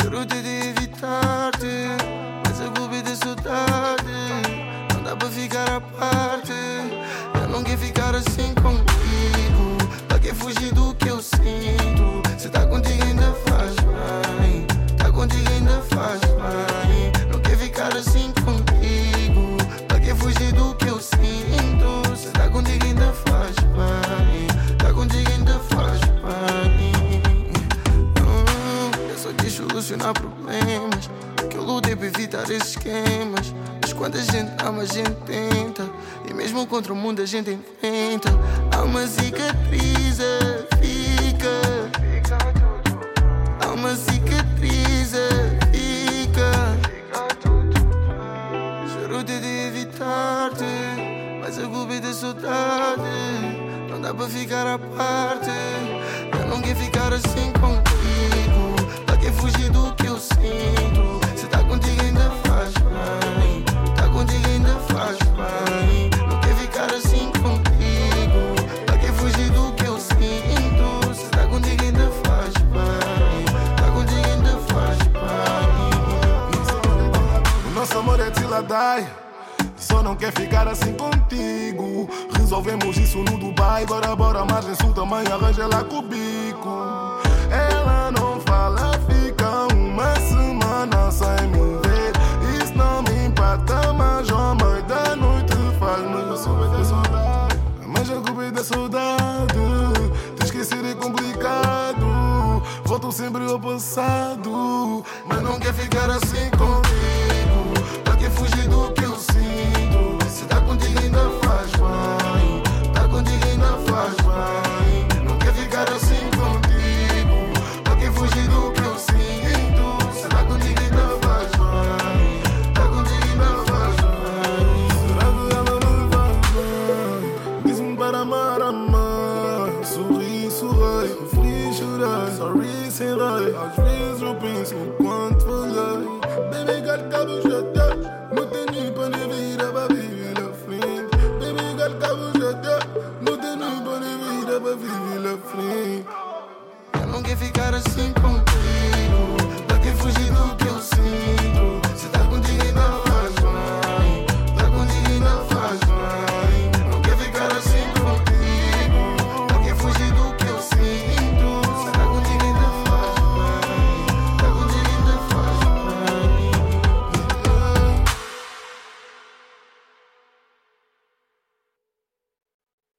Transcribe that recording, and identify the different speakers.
Speaker 1: Juro-te de evitar-te, mas a culpa é da saudade. Não dá para ficar à parte. Eu não quero ficar assim contigo. Pra que fugir do que eu sinto? Se tá contigo ainda faz bem. Tá contigo ainda faz bem. Não quero ficar assim contigo. Pra que fugir do que eu sinto? Se tá contigo ainda faz bem. Tá contigo ainda faz bem. Eu só quis solucionar problemas, que eu lutei para evitar esses esquemas. Mas quando a gente ama, a gente tenta, e mesmo contra o mundo a gente inventa. Há uma cicatriz, fica. Há uma cicatriz, fica. Juro-te de evitar-te, mas a culpa é da saudade. Não dá para ficar à parte. Eu não quero ficar assim contigo. Pra que fugir do que eu sinto? Se tá contigo ainda faz bem. Tá contigo ainda faz bem. Não quero ficar assim contigo. Pra que fugir do que eu sinto? Se tá contigo ainda faz bem. Tá contigo ainda faz bem.
Speaker 2: O nosso amor é tiladai. Só não quer ficar assim contigo. Resolvemos isso no Dubai. Bora, margem sul também arranja ela com o bico. Ela não fala, fica uma semana sem me ver. Isso não me impacta, mas ao meio da noite faz-me saber da saudade. Mas a culpa é da saudade. Te esquecer é complicado. Volto sempre ao passado, mas não quer ficar assim contigo.